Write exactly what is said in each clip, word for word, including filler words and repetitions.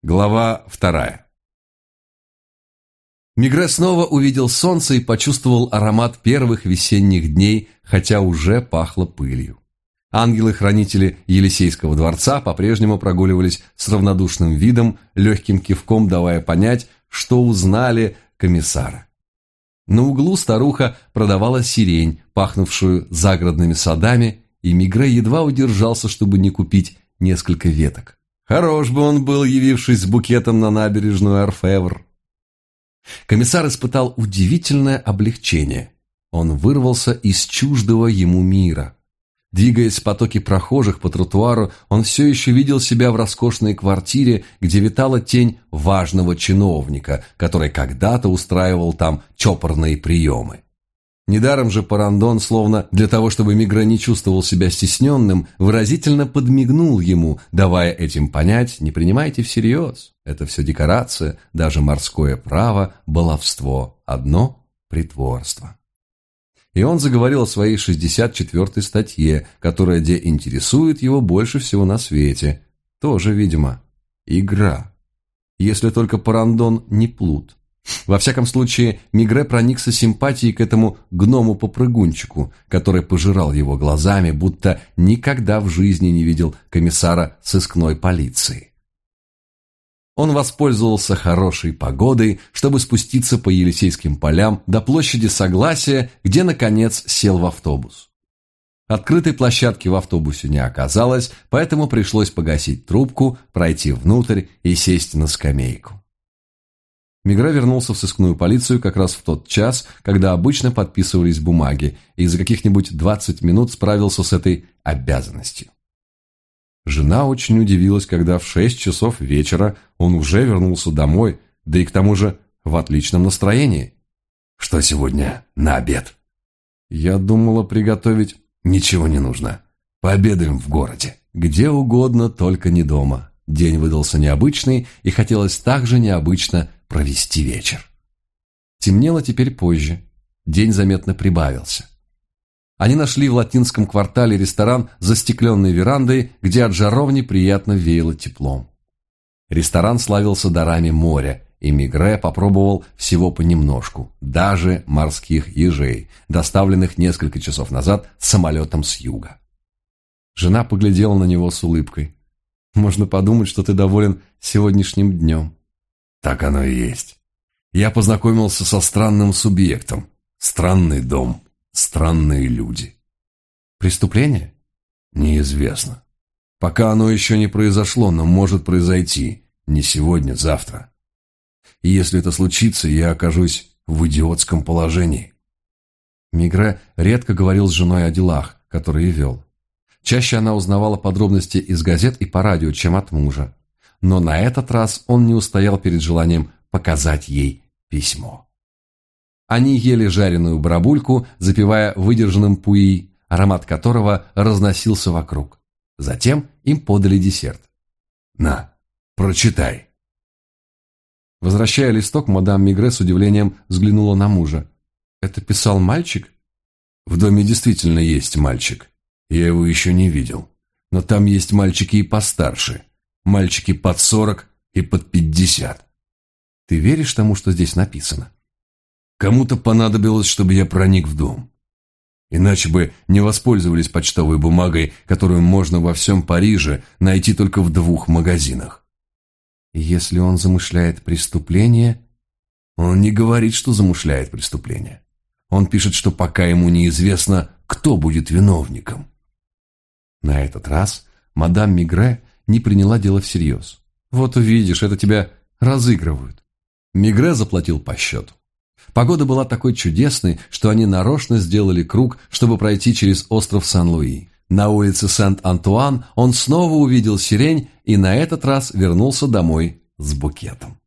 Глава вторая. Мигре снова увидел солнце и почувствовал аромат первых весенних дней, хотя уже пахло пылью. Ангелы-хранители Елисейского дворца по-прежнему прогуливались с равнодушным видом, легким кивком давая понять, что узнали комиссара. На углу старуха продавала сирень, пахнувшую загородными садами, и Мигре едва удержался, чтобы не купить несколько веток. Хорош бы он был, явившись с букетом на набережную Орфевр. Комиссар испытал удивительное облегчение. Он вырвался из чуждого ему мира. Двигаясь в потоке прохожих по тротуару, он все еще видел себя в роскошной квартире, где витала тень важного чиновника, который когда-то устраивал там чопорные приемы. Недаром же Парандон, словно для того, чтобы Мигре не чувствовал себя стесненным, выразительно подмигнул ему, давая этим понять: не принимайте всерьез, это все декорация, даже морское право, баловство, одно притворство. И он заговорил о своей шестьдесят четвёртой статье, которая где интересует его больше всего на свете. Тоже, видимо, игра. Если только Парандон не плут. Во всяком случае, Мигре проникся симпатией к этому гному-попрыгунчику, который пожирал его глазами, будто никогда в жизни не видел комиссара сыскной полиции. Он воспользовался хорошей погодой, чтобы спуститься по Елисейским полям до площади Согласия, где, наконец, сел в автобус. Открытой площадки в автобусе не оказалось, поэтому пришлось погасить трубку, пройти внутрь и сесть на скамейку. Мигре вернулся в сыскную полицию как раз в тот час, когда обычно подписывались бумаги, и за каких-нибудь двадцать минут справился с этой обязанностью. Жена очень удивилась, когда в шесть часов вечера он уже вернулся домой, да и к тому же в отличном настроении. «Что сегодня на обед?» «Я думала приготовить...» «Ничего не нужно. Пообедаем в городе». «Где угодно, только не дома». День выдался необычный, и хотелось также необычно провести вечер. Темнело теперь позже. День заметно прибавился. Они нашли в латинском квартале ресторан с застекленной верандой, где от жаровни приятно веяло теплом. Ресторан славился дарами моря, и Мигре попробовал всего понемножку, даже морских ежей, доставленных несколько часов назад самолетом с юга. Жена поглядела на него с улыбкой. «Можно подумать, что ты доволен сегодняшним днем». «Так оно и есть. Я познакомился со странным субъектом. Странный дом, странные люди». «Преступление?» «Неизвестно. Пока оно еще не произошло, но может произойти. Не сегодня, завтра. И если это случится, я окажусь в идиотском положении». Мигре редко говорил с женой о делах, которые вел. Чаще она узнавала подробности из газет и по радио, чем от мужа. Но на этот раз он не устоял перед желанием показать ей письмо. Они ели жареную барабульку, запивая выдержанным пуи, аромат которого разносился вокруг. Затем им подали десерт. «На, прочитай». Возвращая листок, мадам Мигре с удивлением взглянула на мужа. «Это писал мальчик?» «В доме действительно есть мальчик. Я его еще не видел. Но там есть мальчики и постарше. Мальчики под сорок и под пятьдесят». «Ты веришь тому, что здесь написано?» «Кому-то понадобилось, чтобы я проник в дом. Иначе бы не воспользовались почтовой бумагой, которую можно во всем Париже найти только в двух магазинах». «Если он замышляет преступление...» «Он не говорит, что замышляет преступление. Он пишет, что пока ему неизвестно, кто будет виновником». На этот раз мадам Мигре не приняла дело всерьез. «Вот увидишь, это тебя разыгрывают». Мигре заплатил по счету. Погода была такой чудесной, что они нарочно сделали круг, чтобы пройти через остров Сан-Луи. На улице Сент-Антуан он снова увидел сирень и на этот раз вернулся домой с букетом.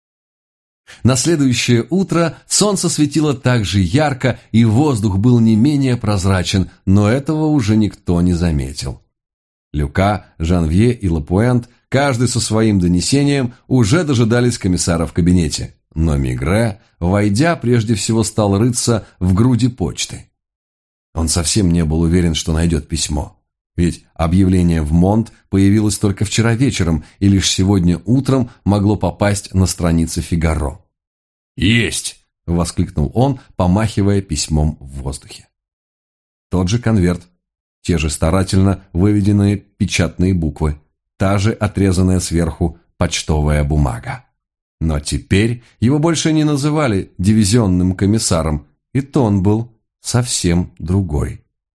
На следующее утро солнце светило так же ярко, и воздух был не менее прозрачен, но этого уже никто не заметил. Люка, Жанвье и Лапуэнт, каждый со своим донесением, уже дожидались комиссара в кабинете. Но Мигре, войдя, прежде всего стал рыться в груди почты. Он совсем не был уверен, что найдет письмо. Ведь объявление в Монт появилось только вчера вечером и лишь сегодня утром могло попасть на страницы «Фигаро». «Есть!» – воскликнул он, помахивая письмом в воздухе. Тот же конверт, те же старательно выведенные печатные буквы, та же отрезанная сверху почтовая бумага. Но теперь его больше не называли дивизионным комиссаром, и тон был совсем другой.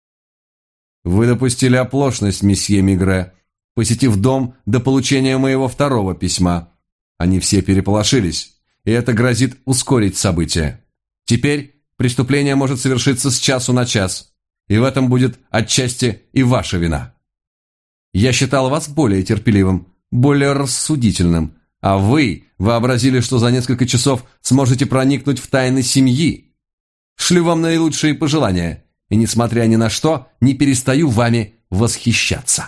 «Вы допустили оплошность, месье Мигре, посетив дом до получения моего второго письма. Они все переполошились, и это грозит ускорить события. Теперь преступление может совершиться с часу на час, и в этом будет отчасти и ваша вина. Я считал вас более терпеливым, более рассудительным, а вы вообразили, что за несколько часов сможете проникнуть в тайны семьи. Шлю вам наилучшие пожелания, и, несмотря ни на что, не перестаю вами восхищаться».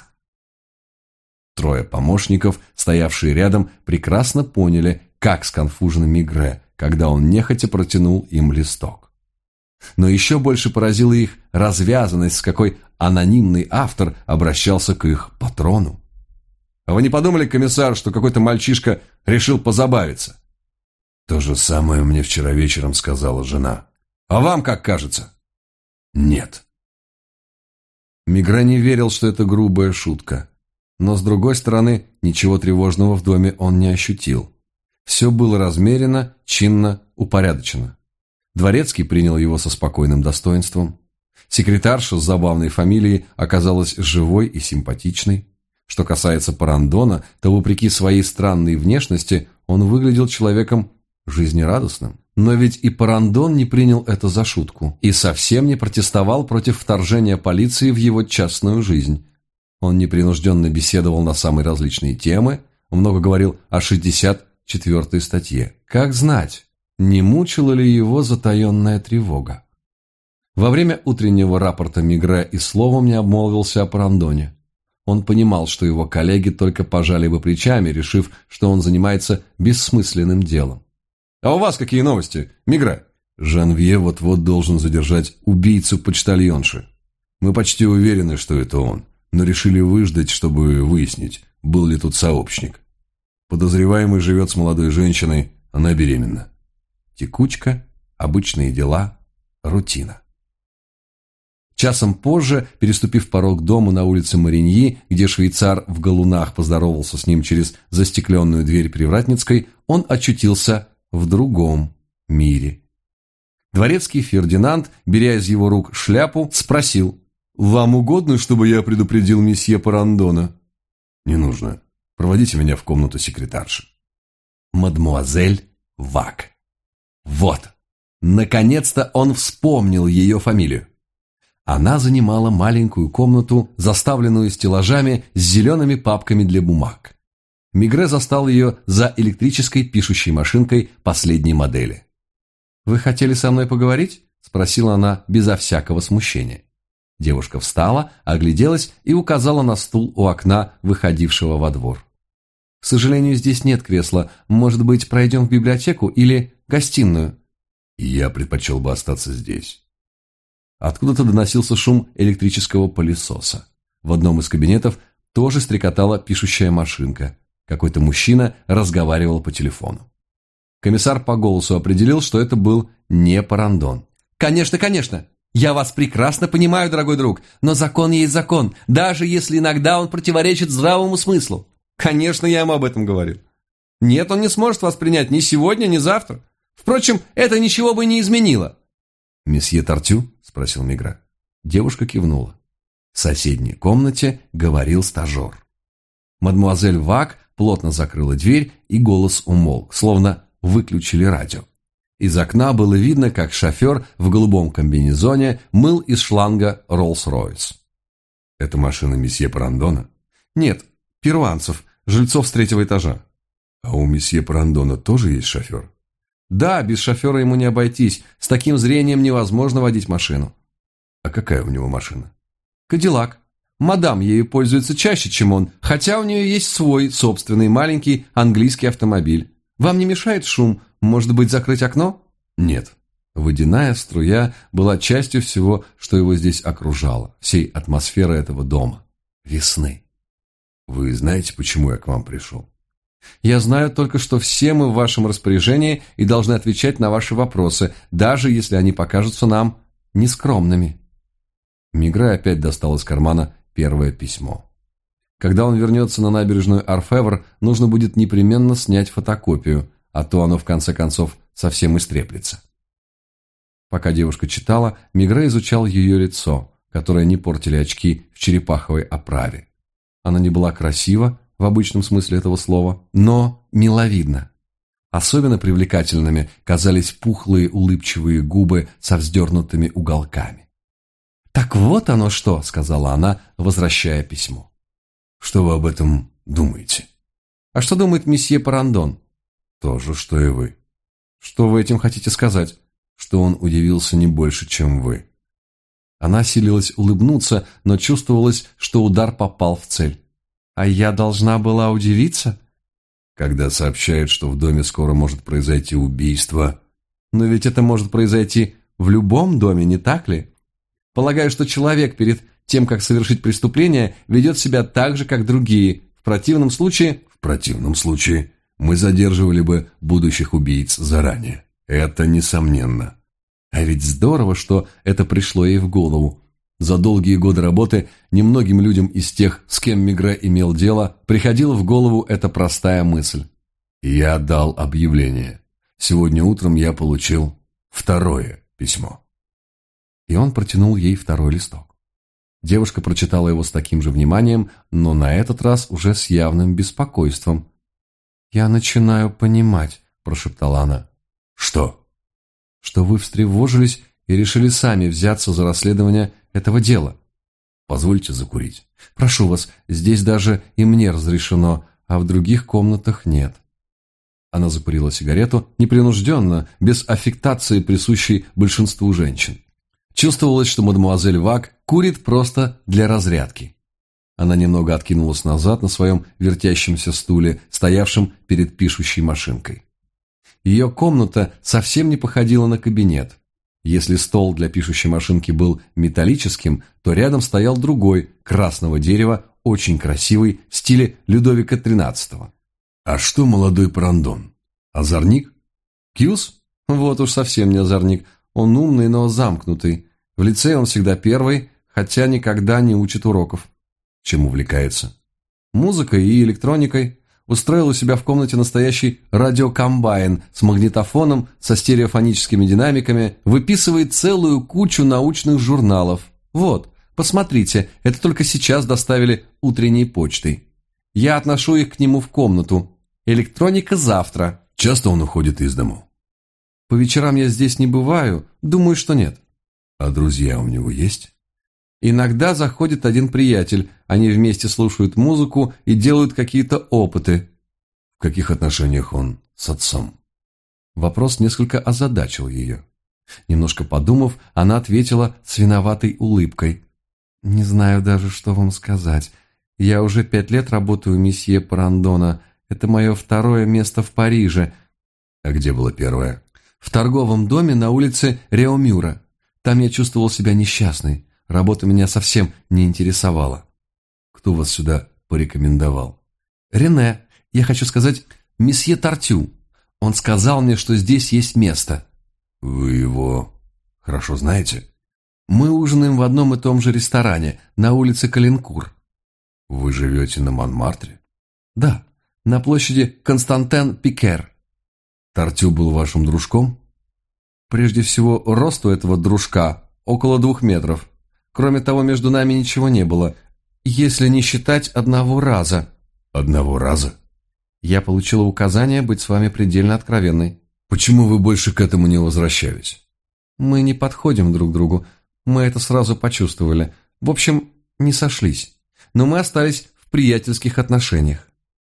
Трое помощников, стоявшие рядом, прекрасно поняли, как сконфужен Мигре, когда он нехотя протянул им листок. Но еще больше поразила их развязанность, с какой анонимный автор обращался к их патрону. «А вы не подумали, комиссар, что какой-то мальчишка решил позабавиться?» «То же самое мне вчера вечером сказала жена. А вам как кажется?» «Нет». Мигре не верил, что это грубая шутка. Но, с другой стороны, ничего тревожного в доме он не ощутил. Все было размеренно, чинно, упорядочено. Дворецкий принял его со спокойным достоинством. Секретарша с забавной фамилией оказалась живой и симпатичной. Что касается Парандона, то, вопреки своей странной внешности, он выглядел человеком жизнерадостным. Но ведь и Парандон не принял это за шутку и совсем не протестовал против вторжения полиции в его частную жизнь. Он непринужденно беседовал на самые различные темы, много говорил о шестьдесят четвёртой статье. Как знать, не мучила ли его затаенная тревога? Во время утреннего рапорта Мигре и словом не обмолвился о Парандоне. Он понимал, что его коллеги только пожали бы плечами, решив, что он занимается бессмысленным делом. «А у вас какие новости, Мигре?» «Жанвье вот-вот должен задержать убийцу-почтальонши. Мы почти уверены, что это он, но решили выждать, чтобы выяснить, был ли тут сообщник. Подозреваемый живет с молодой женщиной, она беременна. Текучка, обычные дела, рутина». Часом позже, переступив порог дома на улице Мариньи, где швейцар в галунах поздоровался с ним через застекленную дверь Привратницкой, он очутился в другом мире. Дворецкий Фердинанд, беря из его рук шляпу, спросил: «Вам угодно, чтобы я предупредил месье Парандона?» «Не нужно. Проводите меня в комнату секретарши». Мадмуазель Вак. Вот. Наконец-то он вспомнил ее фамилию. Она занимала маленькую комнату, заставленную стеллажами с зелеными папками для бумаг. Мигре застал ее за электрической пишущей машинкой последней модели. «Вы хотели со мной поговорить?» – спросила она безо всякого смущения. Девушка встала, огляделась и указала на стул у окна, выходившего во двор. «К сожалению, здесь нет кресла. Может быть, пройдем в библиотеку или гостиную?» «Я предпочел бы остаться здесь». Откуда-то доносился шум электрического пылесоса. В одном из кабинетов тоже стрекотала пишущая машинка. Какой-то мужчина разговаривал по телефону. Комиссар по голосу определил, что это был не Парандон. «Конечно, конечно! Я вас прекрасно понимаю, дорогой друг, но закон есть закон, даже если иногда он противоречит здравому смыслу. Конечно, я ему об этом говорил. Нет, он не сможет вас принять ни сегодня, ни завтра. Впрочем, это ничего бы не изменило». «Месье Тартю?» – спросил Мигре. Девушка кивнула. В соседней комнате говорил стажер. Мадмуазель Вак плотно закрыла дверь, и голос умолк, словно выключили радио. Из окна было видно, как шофер в голубом комбинезоне мыл из шланга Роллс-Ройс. «Это машина месье Парандона?» «Нет, перуанцев, жильцов с третьего этажа». «А у месье Парандона тоже есть шофер?» «Да, без шофера ему не обойтись. С таким зрением невозможно водить машину». «А какая у него машина?» «Кадиллак. Мадам ею пользуется чаще, чем он, хотя у нее есть свой собственный маленький английский автомобиль. Вам не мешает шум? Может быть, закрыть окно?» «Нет». Водяная струя была частью всего, что его здесь окружало, всей атмосферы этого дома. весны. Вы знаете, почему я к вам пришел? Я знаю только, что все мы в вашем распоряжении и должны отвечать на ваши вопросы, даже если они покажутся нам нескромными. Мегре опять достал из кармана первое письмо. Когда он вернется на набережную Орфевр, нужно будет непременно снять фотокопию, а то оно в конце концов совсем истреплется. Пока девушка читала, Мегре изучал ее лицо, которое не портили очки в черепаховой оправе. Она не была красива, в обычном смысле этого слова, но миловидна. Особенно привлекательными казались пухлые улыбчивые губы со вздернутыми уголками. «Так вот оно что», — сказала она, возвращая письмо. «Что вы об этом думаете?» «А что думает месье Парандон?» «То же, что и вы». «Что вы этим хотите сказать?» «Что он удивился не больше, чем вы». Она силилась улыбнуться, но чувствовалось, что удар попал в цель. «А я должна была удивиться?» «Когда сообщают, что в доме скоро может произойти убийство...» «Но ведь это может произойти в любом доме, не так ли? Полагаю, что человек перед тем, как совершить преступление, ведет себя так же, как другие. В противном случае...» «В противном случае мы задерживали бы будущих убийц заранее. Это несомненно». А ведь здорово, что это пришло ей в голову. За долгие годы работы немногим людям из тех, с кем Мегре имел дело, приходила в голову эта простая мысль. Я дал объявление. Сегодня утром я получил второе письмо. И он протянул ей второй листок. Девушка прочитала его с таким же вниманием, но на этот раз уже с явным беспокойством. «Я начинаю понимать», – прошептала она. «Что?» «Что вы встревожились и решили сами взяться за расследование этого дела. Позвольте закурить. Прошу вас, здесь даже и мне разрешено, а в других комнатах нет». Она закурила сигарету непринужденно, без аффектации, присущей большинству женщин. Чувствовалось, что мадемуазель Вак курит просто для разрядки. Она немного откинулась назад на своем вертящемся стуле, стоявшем перед пишущей машинкой. Ее комната совсем не походила на кабинет. Если стол для пишущей машинки был металлическим, то рядом стоял другой, красного дерева, очень красивый, в стиле Людовика тринадцатого. «А что молодой Парандон? Озорник? Кьюз? Вот уж совсем не озорник. Он умный, но замкнутый. В лицее он всегда первый, хотя никогда не учит уроков. Чем увлекается? Музыкой и электроникой. Устроил у себя в комнате настоящий радиокомбайн с магнитофоном, со стереофоническими динамиками, выписывает целую кучу научных журналов. Вот, посмотрите, это только сейчас доставили утренней почтой. Я отношу их к нему в комнату. Электроника завтра». «Часто он уходит из дому?» «По вечерам я здесь не бываю, думаю, что нет». «А друзья у него есть?» «Иногда заходит один приятель, они вместе слушают музыку и делают какие-то опыты». «В каких отношениях он с отцом?» Вопрос несколько озадачил ее. Немножко подумав, она ответила с виноватой улыбкой. «Не знаю даже, что вам сказать. Я уже пять лет работаю у месье Парандона. Это мое второе место в Париже». «А где было первое?» «В торговом доме на улице Реомюра. Там я чувствовал себя несчастной. Работа меня совсем не интересовала». «Кто вас сюда порекомендовал?» «Рене. Я хочу сказать, месье Тартю. Он сказал мне, что здесь есть место». «Вы его хорошо знаете?» «Мы ужинаем в одном и том же ресторане, на улице Калинкур». «Вы живете на Монмартре?» «Да, на площади Константен-Пикер». «Тартю был вашим дружком?» «Прежде всего, росту этого дружка около двух метров. Кроме того, между нами ничего не было, если не считать одного раза». «Одного раза?» «Я получила указание быть с вами предельно откровенной». «Почему вы больше к этому не возвращались?» «Мы не подходим друг к другу. Мы это сразу почувствовали. В общем, не сошлись. Но мы остались в приятельских отношениях».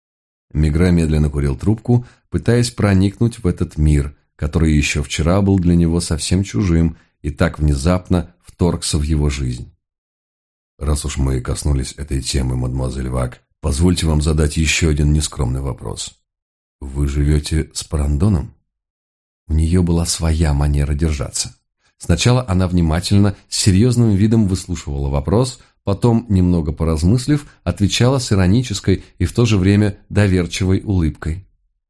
Мегре медленно курил трубку, пытаясь проникнуть в этот мир, который еще вчера был для него совсем чужим и так внезапно вторгся в его жизнь. «Раз уж мы коснулись этой темы, мадемуазель Вак, позвольте вам задать еще один нескромный вопрос. Вы живете с Парандоном?» У нее была своя манера держаться. Сначала она внимательно, с серьезным видом выслушивала вопрос, Потом, немного поразмыслив, отвечала с иронической и в то же время доверчивой улыбкой.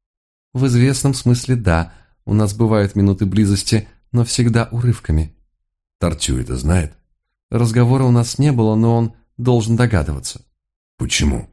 «В известном смысле да, у нас бывают минуты близости, но всегда урывками». «Тортю это знает?» «Разговора у нас не было, но он должен догадываться». «Почему?»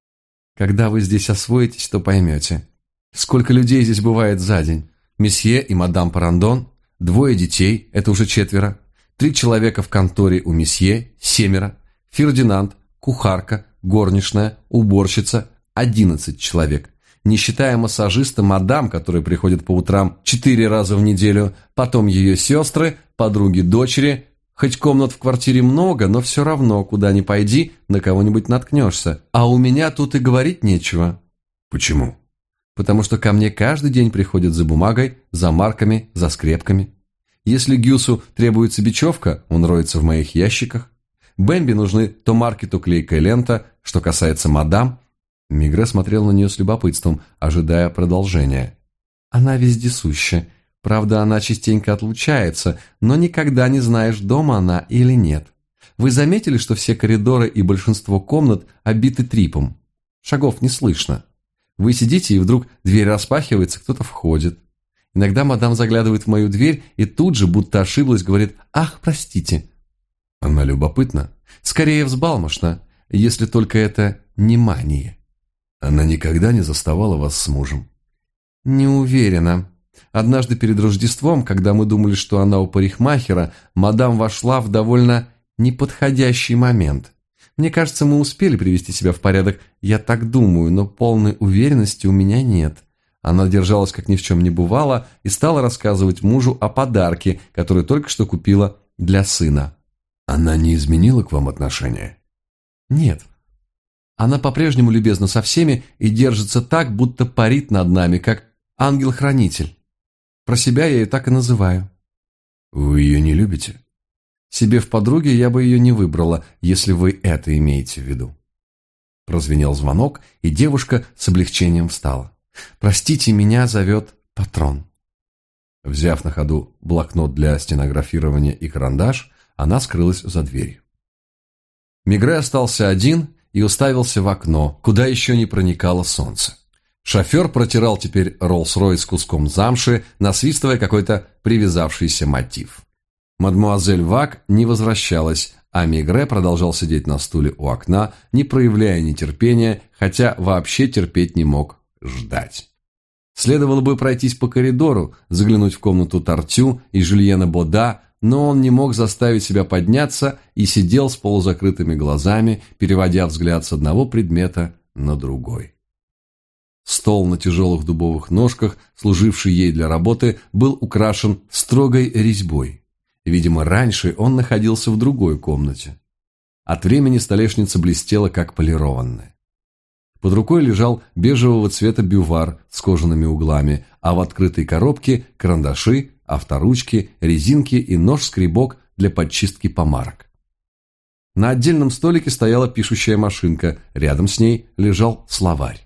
«Когда вы здесь освоитесь, то поймете. Сколько людей здесь бывает за день? Месье и мадам Парандон, двое детей, это уже четверо, три человека в конторе у месье, семеро, Фердинанд, кухарка, горничная, уборщица, одиннадцать человек, не считая массажиста мадам, которая приходит по утрам четыре раза в неделю, потом ее сестры, подруги дочери. Хоть комнат в квартире много, но все равно, куда ни пойди, на кого-нибудь наткнешься. А у меня тут и говорить нечего». «Почему?» «Потому что ко мне каждый день приходят за бумагой, за марками, за скрепками. Если Гюсу требуется бечевка, он роется в моих ящиках. Бэмби нужны то марки, то клейкая лента. Что касается мадам...» Мигре смотрел на нее с любопытством, ожидая продолжения. «Она вездесуща. Правда, она частенько отлучается, но никогда не знаешь, дома она или нет. Вы заметили, что все коридоры и большинство комнат обиты трипом? Шагов не слышно. Вы сидите, и вдруг дверь распахивается, кто-то входит. Иногда мадам заглядывает в мою дверь и тут же, будто ошиблась, говорит: «Ах, простите». Она любопытна? Скорее взбалмошна, если только это не мания. Она никогда не заставала вас с мужем? Не уверена. Однажды перед Рождеством, когда мы думали, что она у парикмахера, мадам вошла в довольно неподходящий момент. Мне кажется, мы успели привести себя в порядок, я так думаю, но полной уверенности у меня нет. Она держалась, как ни в чем не бывало, и стала рассказывать мужу о подарке, который только что купила для сына. Она не изменила к вам отношения? Нет. Она по-прежнему любезна со всеми и держится так, будто парит над нами, как ангел-хранитель. Про себя я ее так и называю. Вы ее не любите? Себе в подруге я бы ее не выбрала, если вы это имеете в виду. Прозвенел звонок, и девушка с облегчением встала. «Простите, меня зовет патрон». Взяв на ходу блокнот для стенографирования и карандаш, она скрылась за дверью. Мигре остался один и уставился в окно, куда еще не проникало солнце. Шофер протирал теперь Роллс-Ройс куском замши, насвистывая какой-то привязавшийся мотив. Мадмуазель Вак не возвращалась, а Мигре продолжал сидеть на стуле у окна, не проявляя нетерпения, хотя вообще терпеть не мог ждать. Следовало бы пройтись по коридору, заглянуть в комнату Тортю и Жюльена Бода, но он не мог заставить себя подняться и сидел с полузакрытыми глазами, переводя взгляд с одного предмета на другой. Стол на тяжелых дубовых ножках, служивший ей для работы, был украшен строгой резьбой. Видимо, раньше он находился в другой комнате. От времени столешница блестела, как полированная. Под рукой лежал бежевого цвета бювар с кожаными углами, а в открытой коробке карандаши, авторучки, резинки и нож-скребок для подчистки помарок. На отдельном столике стояла пишущая машинка, рядом с ней лежал словарь.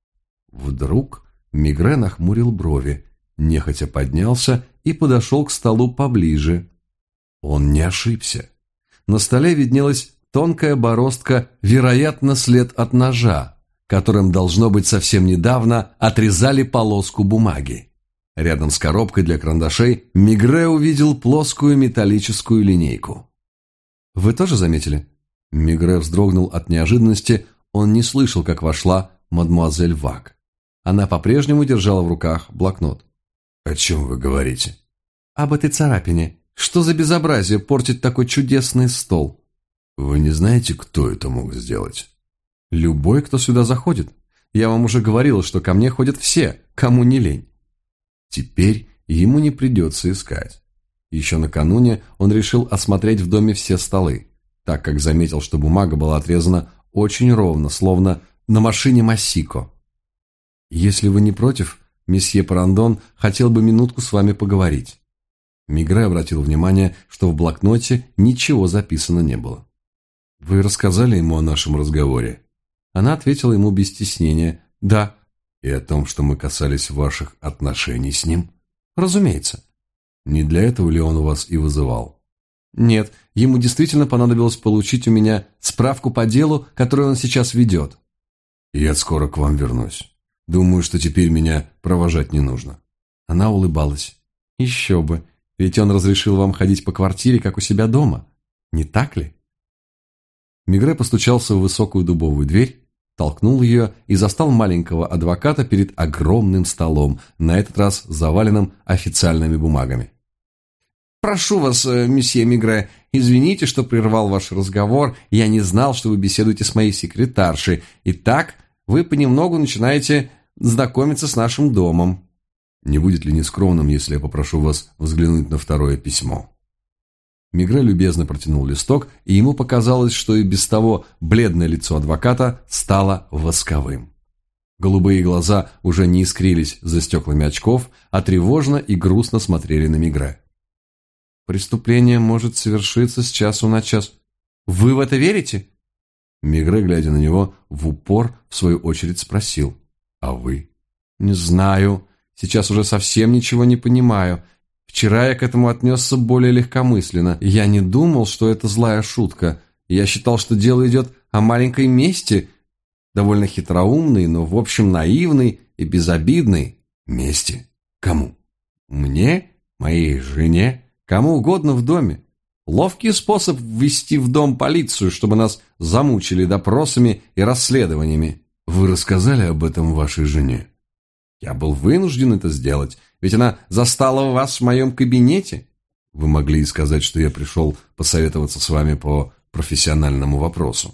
Вдруг Мигре нахмурил брови, нехотя поднялся и подошел к столу поближе. Он не ошибся. На столе виднелась тонкая бороздка, вероятно, след от ножа, которым, должно быть, совсем недавно отрезали полоску бумаги. Рядом с коробкой для карандашей Мигре увидел плоскую металлическую линейку. «Вы тоже заметили?» Мигре вздрогнул от неожиданности, он не слышал, как вошла мадемуазель Вак. Она по-прежнему держала в руках блокнот. «О чем вы говорите?» «Об этой царапине. Что за безобразие портить такой чудесный стол?» «Вы не знаете, кто это мог сделать?» «Любой, кто сюда заходит. Я вам уже говорила, что ко мне ходят все, кому не лень». Теперь ему не придется искать. Еще накануне он решил осмотреть в доме все столы, так как заметил, что бумага была отрезана очень ровно, словно на машине Массико. «Если вы не против, месье Парандон хотел бы минутку с вами поговорить». Мигре обратил внимание, что в блокноте ничего записано не было. «Вы рассказали ему о нашем разговоре?» Она ответила ему без стеснения: «Да». «И о том, что мы касались ваших отношений с ним?» «Разумеется». «Не для этого ли он вас и вызывал?» «Нет, Ему действительно понадобилось получить у меня справку по делу, которое он сейчас ведет. Я скоро к вам вернусь. Думаю, что теперь меня провожать не нужно. Она улыбалась. Еще бы, ведь он разрешил вам ходить по квартире, как у себя дома. Не так ли? Мегре постучался в высокую дубовую дверь, толкнул ее и застал маленького адвоката перед огромным столом, на этот раз заваленным официальными бумагами. «Прошу вас, месье Мегре, извините, что прервал ваш разговор. Я не знал, что вы беседуете с моей секретаршей. Итак, вы понемногу начинаете знакомиться с нашим домом». «Не будет ли нескромным, если я попрошу вас взглянуть на второе письмо?» Мегре любезно протянул листок, и ему показалось, что и без того бледное лицо адвоката стало восковым. Голубые глаза уже не искрились за стеклами очков, а тревожно и грустно смотрели на Мегре. «Преступление может совершиться с часу на час. Вы в это верите?» Мегре, глядя на него, в упор, в свою очередь спросил: «А вы?» «Не знаю. Сейчас уже совсем ничего не понимаю. Вчера я к этому отнесся более легкомысленно. Я не думал, что это злая шутка. Я считал, что дело идет о маленькой мести, довольно хитроумной, но, в общем, наивной и безобидной». «Мести? Кому?» «Мне? Моей жене? Кому угодно в доме. Ловкий способ ввести в дом полицию, чтобы нас замучили допросами и расследованиями». «Вы рассказали об этом вашей жене?» «Я был вынужден это сделать, ведь она застала вас в моем кабинете». «Вы могли и сказать, что я пришел посоветоваться с вами по профессиональному вопросу».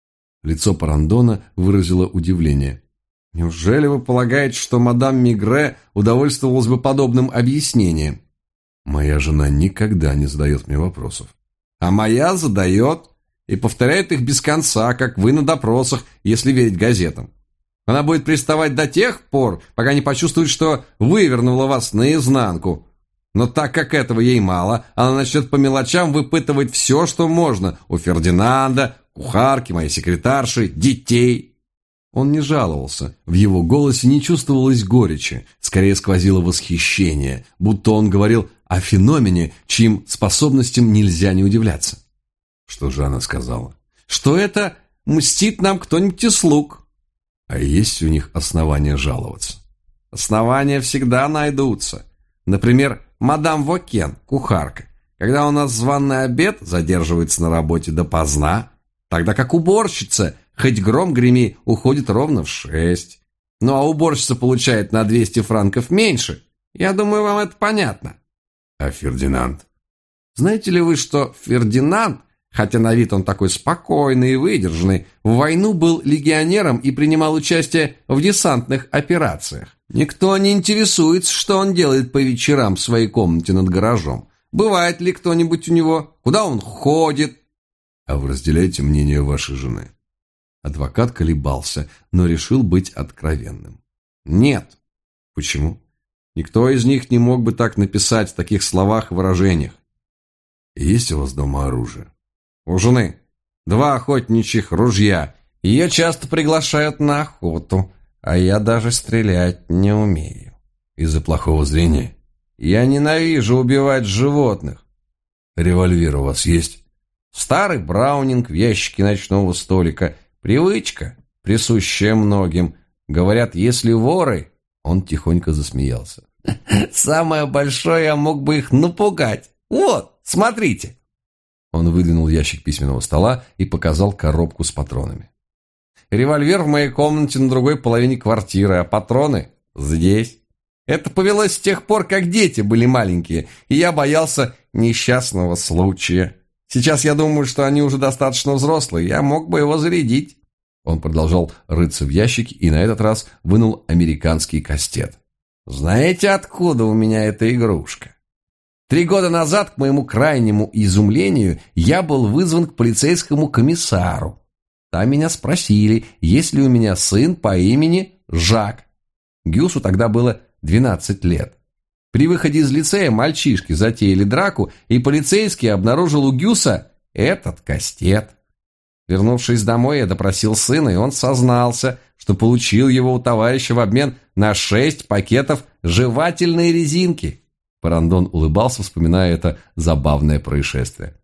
Лицо Парандона выразило удивление. «Неужели вы полагаете, что мадам Мегре удовольствовалась бы подобным объяснением?» «Моя жена никогда не задает мне вопросов». «А моя задает и повторяет их без конца, как вы на допросах, если верить газетам. Она будет приставать до тех пор, пока не почувствует, что вывернула вас наизнанку. Но так как этого ей мало, она начнет по мелочам выпытывать все, что можно у Фердинанда, кухарки, моей секретарши, детей». Он не жаловался. В его голосе не чувствовалось горечи, скорее сквозило восхищение, будто он говорил о феномене, чьим способностям нельзя не удивляться. Что же она сказала? «Что это мстит нам кто-нибудь из слуг». «А есть у них основания жаловаться?» «Основания всегда найдутся. Например, мадам Вокен, кухарка. Когда у нас званый обед, задерживается на работе допоздна, тогда как уборщица, хоть гром греми, уходит ровно в шесть. Ну а уборщица получает на двести франков меньше. Я думаю, вам это понятно». «А Фердинанд?» «Знаете ли вы, что Фердинанд, хотя на вид он такой спокойный и выдержанный, в войну был легионером и принимал участие в десантных операциях? Никто не интересуется, что он делает по вечерам в своей комнате над гаражом. Бывает ли кто-нибудь у него? Куда он ходит?» «А вы разделяете мнение вашей жены?» Адвокат колебался, но решил быть откровенным. «Нет». «Почему?» «Никто из них не мог бы так написать в таких словах и выражениях». «Есть у вас дома оружие?» «У жены два охотничьих ружья. Ее часто приглашают на охоту, а я даже стрелять не умею». «Из-за плохого зрения?» «Я ненавижу убивать животных». «Револьвер у вас есть?» «Старый браунинг в ящике ночного столика. Привычка, присущая многим. Говорят, если воры...» Он тихонько засмеялся. «Самое большое, я мог бы их напугать. Вот, смотрите». Он выдвинул ящик письменного стола и показал коробку с патронами. «Револьвер в моей комнате на другой половине квартиры, а патроны здесь. Это повелось с тех пор, как дети были маленькие, и я боялся несчастного случая. Сейчас я думаю, что они уже достаточно взрослые, я мог бы его зарядить». Он продолжал рыться в ящике и на этот раз вынул американский кастет. «Знаете, откуда у меня эта игрушка? Три года назад, к моему крайнему изумлению, я был вызван к полицейскому комиссару. Там меня спросили, есть ли у меня сын по имени Жак. Гюсу тогда было двенадцать лет. При выходе из лицея мальчишки затеяли драку, и полицейский обнаружил у Гюса этот кастет. Вернувшись домой, я допросил сына, и он сознался, что получил его у товарища в обмен на шесть пакетов жевательной резинки». Парандон улыбался, вспоминая это забавное происшествие.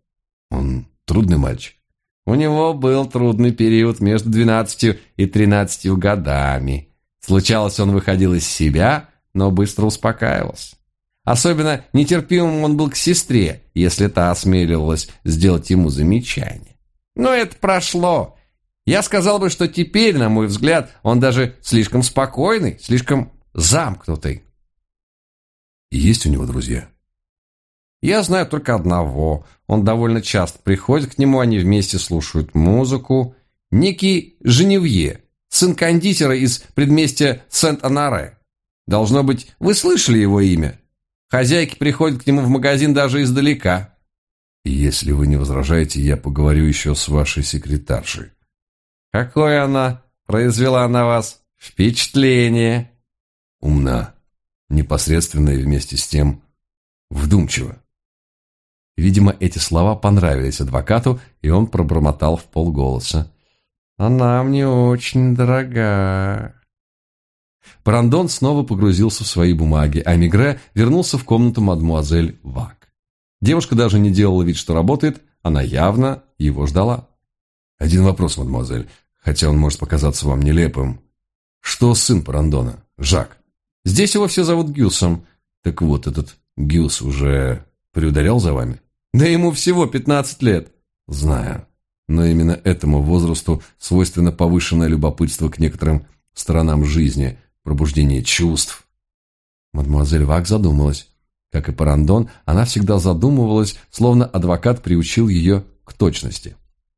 Он трудный мальчик? У него был трудный период между двенадцатью и тринадцатью годами. Случалось, он выходил из себя, но быстро успокаивался. Особенно нетерпимым он был к сестре, если та осмеливалась сделать ему замечание. Но это прошло. Я сказал бы, что теперь, на мой взгляд, он даже слишком спокойный, слишком замкнутый. Есть у него друзья? Я знаю только одного. Он довольно часто приходит к нему, они вместе слушают музыку. Некий Женевье, сын кондитера из предместья Сент-Анаре. Должно быть, вы слышали его имя? Хозяйки приходят к нему в магазин даже издалека. Если вы не возражаете, я поговорю еще с вашей секретаршей. Какое она произвела на вас впечатление? Умна, непосредственно и вместе с тем вдумчива. Видимо, эти слова понравились адвокату, и он пробормотал вполголоса. «Она мне очень дорога». Брандон снова погрузился в свои бумаги, а Мегре вернулся в комнату мадмуазель Вак. Девушка даже не делала вид, что работает, она явно его ждала. «Один вопрос, мадемуазель, хотя он может показаться вам нелепым. Что сын Брандона? Жак?» «Здесь его все зовут Гюсом». «Так вот, этот Гюс уже приударял за вами?» «Да ему всего пятнадцать лет». «Знаю, но именно этому возрасту свойственно повышенное любопытство к некоторым сторонам жизни, пробуждение чувств». Мадемуазель Вак задумалась. Как и Брандон, она всегда задумывалась, словно адвокат приучил ее к точности.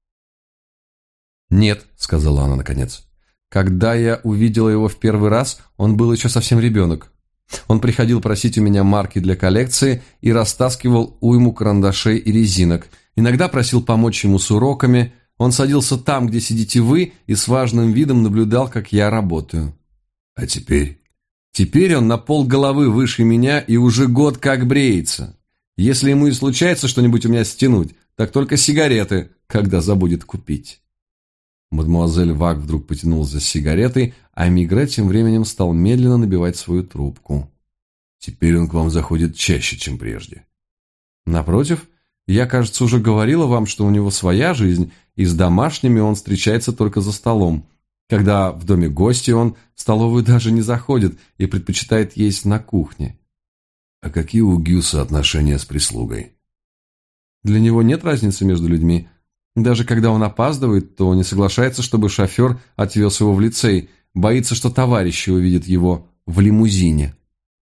«Нет», — сказала она наконец. «Когда я увидела его в первый раз, он был еще совсем ребенок. Он приходил просить у меня марки для коллекции и растаскивал уйму карандашей и резинок. Иногда просил помочь ему с уроками. Он садился там, где сидите вы, и с важным видом наблюдал, как я работаю». «А теперь?» «Теперь он на полголовы выше меня и уже год как бреется. Если ему и случается что-нибудь у меня стянуть, так только сигареты, когда забудет купить». Мадемуазель Вак вдруг потянулась за сигаретой, а Мегре тем временем стал медленно набивать свою трубку. «Теперь он к вам заходит чаще, чем прежде». «Напротив, я, кажется, уже говорила вам, что у него своя жизнь, и с домашними он встречается только за столом. Когда в доме гости, он в столовую даже не заходит и предпочитает есть на кухне». «А какие у Гюса отношения с прислугой?» «Для него нет разницы между людьми. Даже когда он опаздывает, то не соглашается, чтобы шофер отвез его в лицей, боится, что товарищи увидят его в лимузине».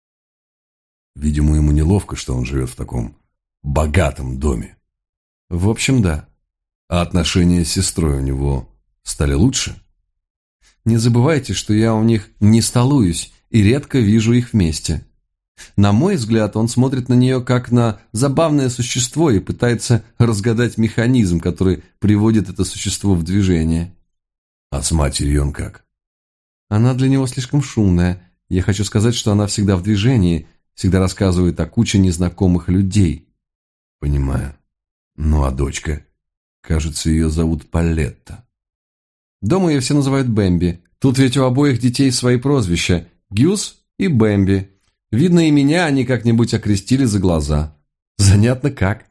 «Видимо, ему неловко, что он живет в таком богатом доме». «В общем, да». «А отношения с сестрой у него стали лучше?» «Не забывайте, что я у них не столуюсь и редко вижу их вместе. На мой взгляд, он смотрит на нее как на забавное существо и пытается разгадать механизм, который приводит это существо в движение». «А с матерью он как?» «Она для него слишком шумная. Я хочу сказать, что она всегда в движении, всегда рассказывает о куче незнакомых людей». «Понимаю. Ну а дочка? Кажется, ее зовут Палетта». «Дома ее все называют Бэмби. Тут ведь у обоих детей свои прозвища – Гюс и Бэмби. Видно, и меня они как-нибудь окрестили за глаза. Занятно как».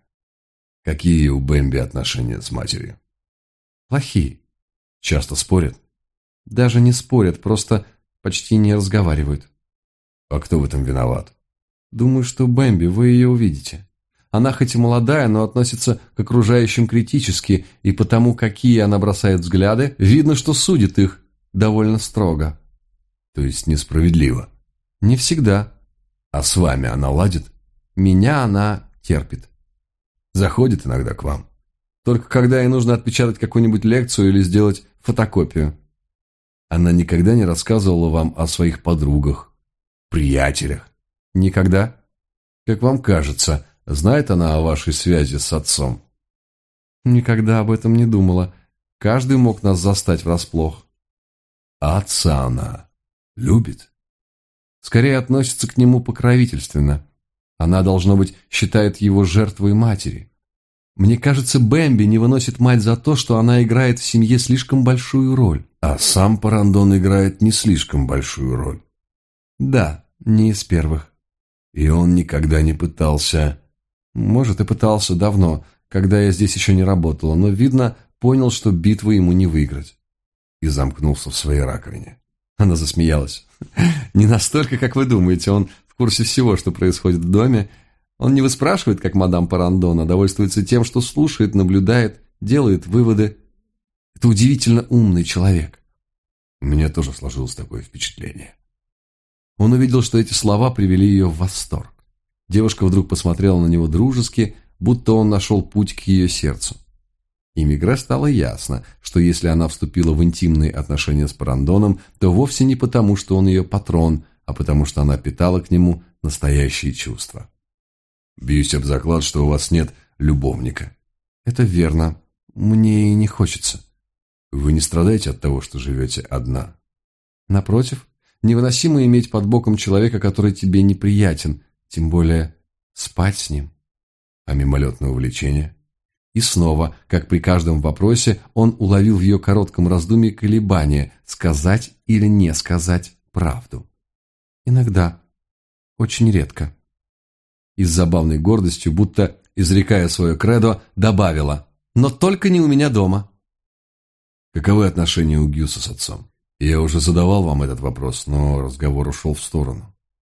«Какие у Бэмби отношения с матерью?» «Плохие». «Часто спорят?» «Даже не спорят, просто почти не разговаривают». «А кто в этом виноват?» «Думаю, что Бэмби, вы ее увидите. Она хоть и молодая, но относится к окружающим критически, и потому, какие она бросает взгляды, видно, что судит их довольно строго». «То есть несправедливо?» «Не всегда». «А с вами она ладит?» «Меня она терпит». «Заходит иногда к вам?» «Только когда ей нужно отпечатать какую-нибудь лекцию или сделать фотокопию». «Она никогда не рассказывала вам о своих подругах, приятелях?» «Никогда». «Как вам кажется, знает она о вашей связи с отцом?» «Никогда об этом не думала. Каждый мог нас застать врасплох». «А отца она любит?» «Скорее относится к нему покровительственно. Она, должно быть, считает его жертвой матери. Мне кажется, Бэмби не выносит мать за то, что она играет в семье слишком большую роль». «А сам Брандон играет не слишком большую роль?» «Да, не из первых». «И он никогда не пытался...» «Может, и пытался давно. когда я здесь еще не работала, но, видно, понял, что битву ему не выиграть. И замкнулся в своей раковине. Она засмеялась. Не настолько, как вы думаете, он в курсе всего, что происходит в доме. Он не выспрашивает, как мадам Парандон, а довольствуется тем, что слушает, наблюдает, делает выводы. Это удивительно умный человек. У меня тоже сложилось такое впечатление. Он увидел, что эти слова привели ее в восторг. Девушка вдруг посмотрела на него дружески, будто он нашел путь к ее сердцу. И Мегре стало ясно, что если она вступила в интимные отношения с Парандоном, то вовсе не потому, что он ее патрон, а потому что она питала к нему настоящие чувства. «Бьюсь об заклад, что у вас нет любовника». «Это верно. Мне и не хочется». «Вы не страдаете от того, что живете одна?» «Напротив, невыносимо иметь под боком человека, который тебе неприятен, тем более спать с ним». «А мимолетное увлечение?» И снова, как при каждом вопросе, он уловил в ее коротком раздумье колебания, сказать или не сказать правду. «Иногда. Очень редко». И с забавной гордостью, будто изрекая свое кредо, добавила: «Но только не у меня дома». «Каковы отношения у Гюса с отцом? Я уже задавал вам этот вопрос, но разговор ушел в сторону».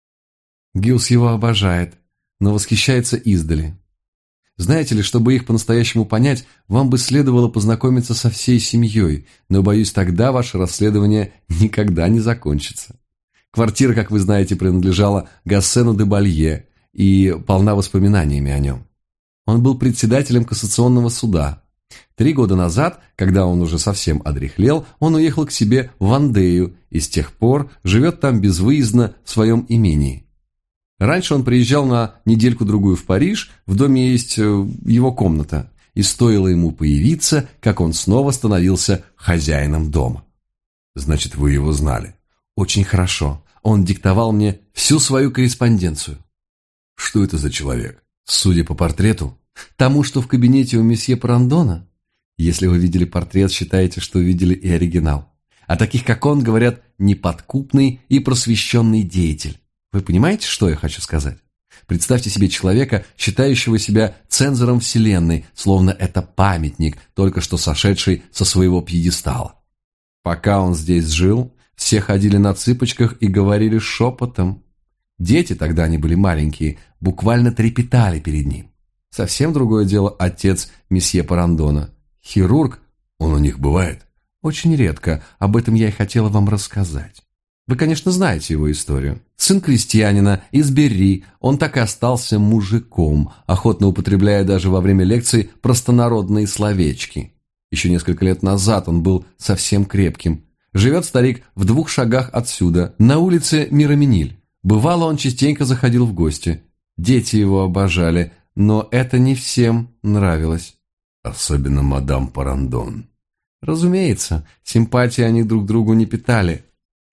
Гюс его обожает, но восхищается издали. Знаете ли, чтобы их по-настоящему понять, вам бы следовало познакомиться со всей семьей, но, боюсь, тогда ваше расследование никогда не закончится. Квартира, как вы знаете, принадлежала Гассену де Балье и полна воспоминаниями о нем. Он был председателем кассационного суда. Три года назад, когда он уже совсем одряхлел, он уехал к себе в Вандею и с тех пор живет там безвыездно в своем имении. Раньше он приезжал на недельку-другую в Париж, в доме есть его комната, и стоило ему появиться, как он снова становился хозяином дома. «Значит, вы его знали?» «Очень хорошо. Он диктовал мне всю свою корреспонденцию». «Что это за человек?» «Судя по портрету, тому, что в кабинете у месье Парандона. Если вы видели портрет, считаете, что видели и оригинал. О таких, как он, говорят, неподкупный и просвещенный деятель. Вы понимаете, что я хочу сказать? Представьте себе человека, считающего себя цензором вселенной, словно это памятник, только что сошедший со своего пьедестала. Пока он здесь жил, все ходили на цыпочках и говорили шепотом. Дети, тогда они были маленькие, буквально трепетали перед ним. Совсем другое дело отец месье Парандона. Хирург, он у них бывает? Очень редко, об этом я и хотела вам рассказать. Вы, конечно, знаете его историю. Сын крестьянина из Берри, он так и остался мужиком, охотно употребляя даже во время лекций простонародные словечки. Еще несколько лет назад он был совсем крепким. Живет старик в двух шагах отсюда, на улице Мираминиль. Бывало, он частенько заходил в гости. Дети его обожали, но это не всем нравилось. Особенно мадам Парандон. Разумеется, симпатии они друг другу не питали.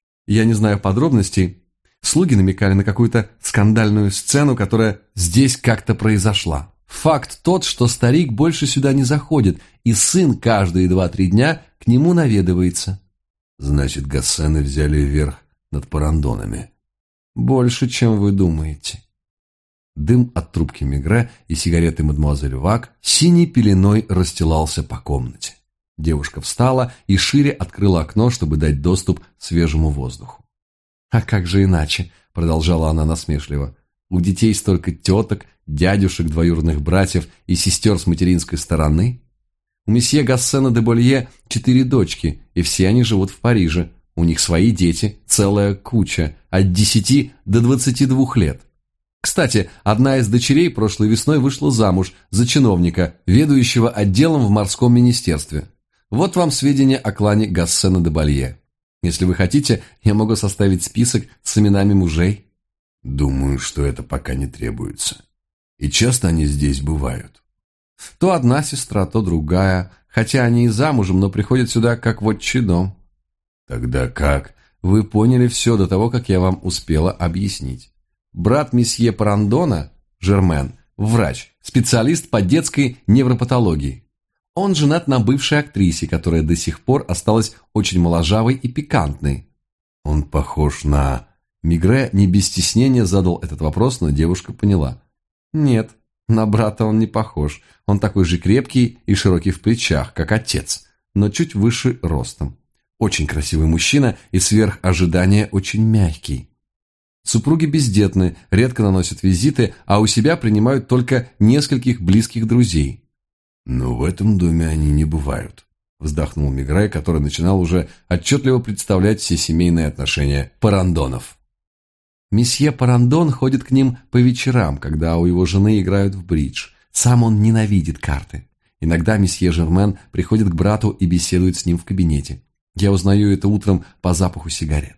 Я не знаю подробностей. Слуги намекали на какую-то скандальную сцену, которая здесь как-то произошла. Факт тот, что старик больше сюда не заходит, и сын каждые два-три дня к нему наведывается. Значит, Гассены взяли верх над Парандонами. Больше, чем вы думаете. Дым от трубки Мегре и сигареты мадемуазель Вак синей пеленой расстилался по комнате. Девушка встала и шире открыла окно, чтобы дать доступ свежему воздуху. «А как же иначе?» – продолжала она насмешливо. «У детей столько теток, дядюшек, двоюродных братьев и сестер с материнской стороны. У месье Гассена де Болье четыре дочки, и все они живут в Париже. У них свои дети, целая куча, от десяти до двадцати двух лет. Кстати, одна из дочерей прошлой весной вышла замуж за чиновника, ведущего отделом в морском министерстве. Вот вам сведения о клане Гассена де Болье. Если вы хотите, я могу составить список с именами мужей». «Думаю, что это пока не требуется. И часто они здесь бывают?» «То одна сестра, то другая, хотя они и замужем, но приходят сюда как в отчий дом». «Тогда как?» «Вы поняли все до того, как я вам успела объяснить. Брат месье Парандона, Жермен, врач, специалист по детской невропатологии. Он женат на бывшей актрисе, которая до сих пор осталась очень моложавой и пикантной». «Он похож на...» Мегре не без стеснения задал этот вопрос, но девушка поняла. «Нет, На брата он не похож. Он такой же крепкий и широкий в плечах, как отец, но чуть выше ростом. Очень красивый мужчина и сверх ожидания очень мягкий. Супруги бездетны, редко наносят визиты, а у себя принимают только нескольких близких друзей. «Но в этом доме они не бывают», — вздохнул Мегре, который начинал уже отчетливо представлять все семейные отношения Парандонов. Месье Парандон ходит к ним по вечерам, когда у его жены играют в бридж. Сам он ненавидит карты. Иногда месье Жермен приходит к брату и беседует с ним в кабинете. Я узнаю это утром по запаху сигарет.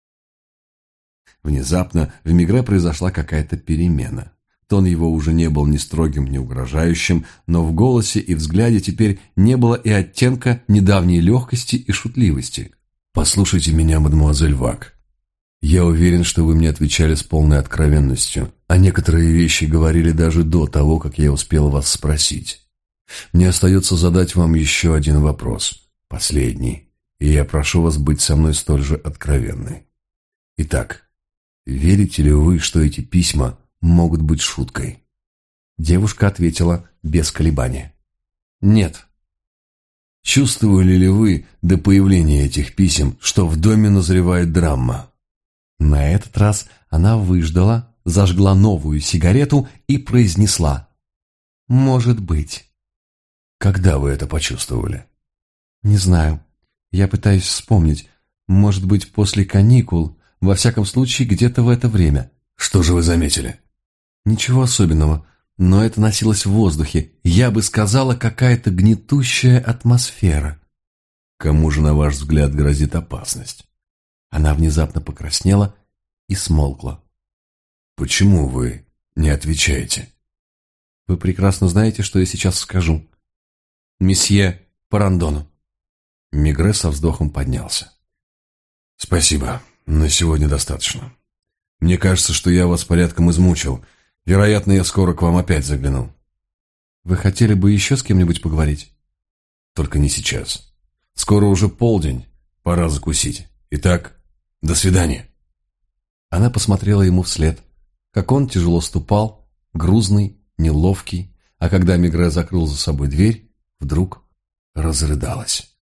Внезапно в Мегре произошла какая-то перемена. Тон его уже не был ни строгим, ни угрожающим, но в голосе и взгляде теперь не было и оттенка недавней легкости и шутливости. «Послушайте меня, мадемуазель Вак. Я уверен, что вы мне отвечали с полной откровенностью, а некоторые вещи говорили даже до того, как я успел вас спросить. Мне остается задать вам еще один вопрос, последний, и я прошу вас быть со мной столь же откровенной. Итак, верите ли вы, что эти письма могут быть шуткой?» Девушка ответила без колебания. «Нет». «Чувствовали ли вы до появления этих писем, что в доме назревает драма?» На этот раз она выждала, зажгла новую сигарету и произнесла: «Может быть». «Когда вы это почувствовали?» «Не знаю. Я пытаюсь вспомнить. Может быть, после каникул, во всяком случае, где-то в это время». «Что же вы заметили?» «Ничего особенного, но это носилось в воздухе. Я бы сказала, какая-то гнетущая атмосфера». «Кому же, на ваш взгляд, грозит опасность?» Она внезапно покраснела и смолкла. «Почему вы не отвечаете?» «Вы прекрасно знаете, что я сейчас скажу. Месье Парандону». Мегре со вздохом поднялся. «Спасибо, на сегодня достаточно. Мне кажется, что я вас порядком измучил. Вероятно, я скоро к вам опять загляну». «Вы хотели бы еще с кем-нибудь поговорить?» «Только не сейчас. Скоро уже полдень, пора закусить. Итак, до свидания». Она посмотрела ему вслед, как он тяжело ступал, грузный, неловкий, а когда Мегре закрыл за собой дверь, вдруг разрыдалась.